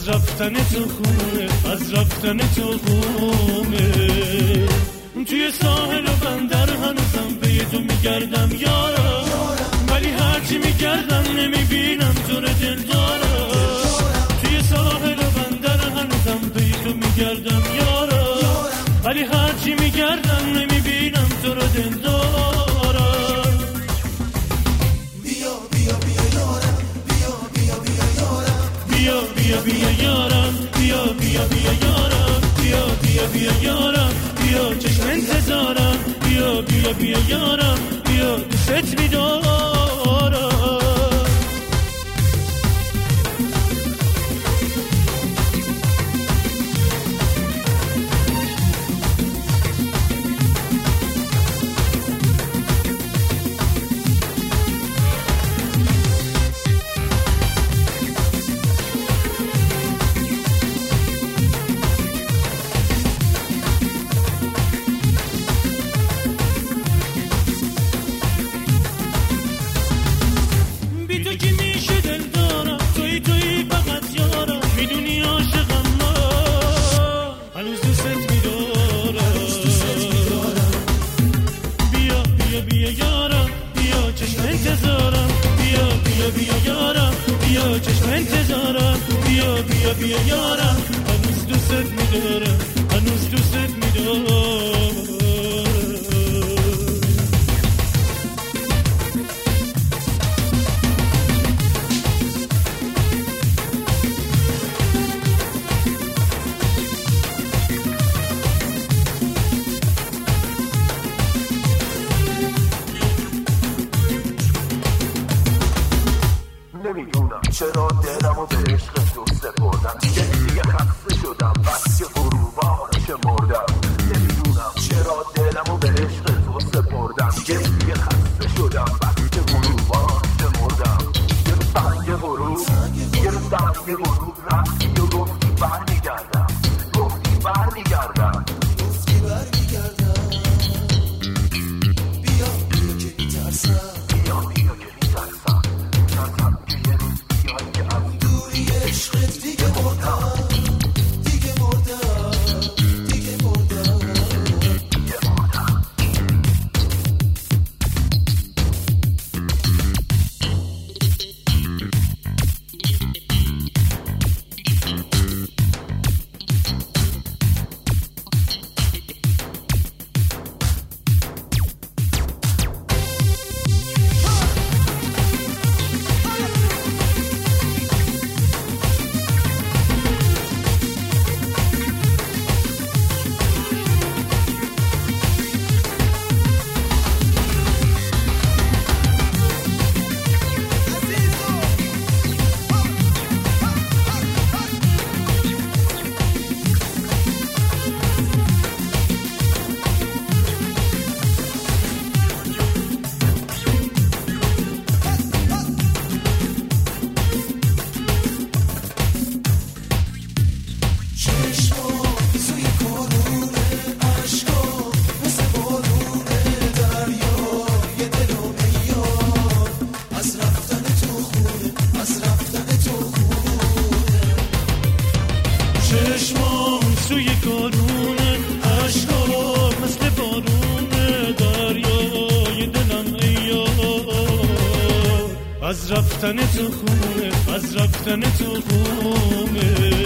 از رفتن تو خونه، از رفتن تو خونه. توی ساحل و بندر هنوزم به تو میگردم یارا، ولی هرچی میگردم نمیبینم تو رو دل دارم. توی ساحل و بندر هنوزم به تو میگردم یارا، ولی هرچی میگردم نمیبینم تو رو دل دارم. بیا بیا بیا یارم، بیا بیا بیا یارم، بیا بیا بیا یارم، بیا بیا بیا یارم، بیا بیا بیا یارم، بیا چشم انتظارم، بیا بیا بیا یارم، بیا دوست می‌دارم. بیا بیا یارم، هنوز دوست می‌دارم، هنوز دوست می‌دارم. نمیدونم چرا دلمو به عشق تو سپردم، دیگه خسته شدم بس که غروبا شمردم. نمیدونم چرا دلمو به عشق تو سپردم، دیگه خسته شدم بس که غروبا شمردم. یه سنگ غروب رفتی و گفتی برمیگردم، گفتی برمیگردم. بیا بیا که میترسم، بیا بیا که میترسم، ترسم که یه روز بیای که از دوری عشقت دیگه مردم، دیگه مردم، دیگه مردم، دیگه مردم. چشمام سوی کارونه، عشقا مثل بارونه، دریای دلم ای یار. از رفتن تو خونه، از رفتن تو خونه.